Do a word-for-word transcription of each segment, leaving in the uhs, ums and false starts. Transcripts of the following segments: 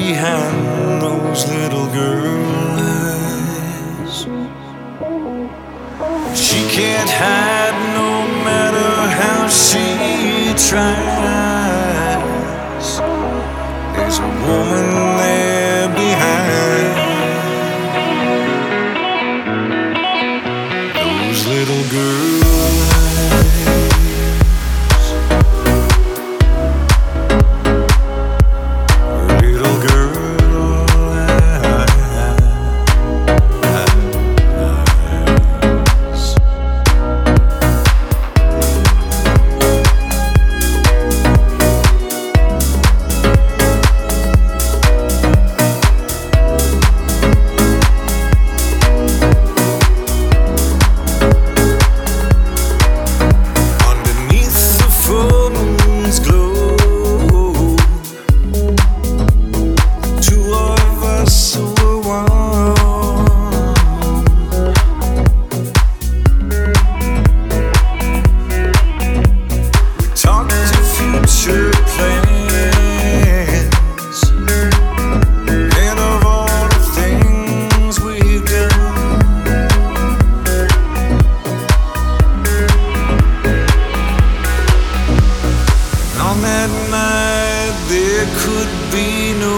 behind those little girl eyes. She can't hide no matter how she tries. There's a woman there behind those little girl could be no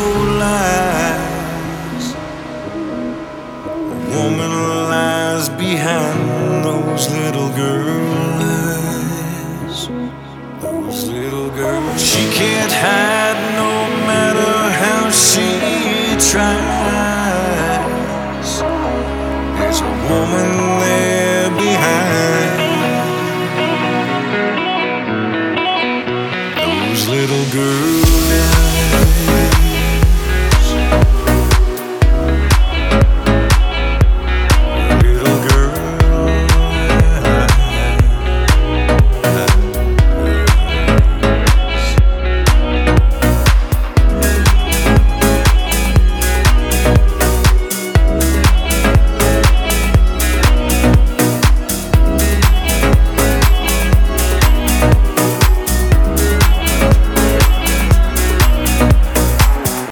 lies. A woman lies behind those little girl eyes. Those little girls. She can't hide no matter how she tries.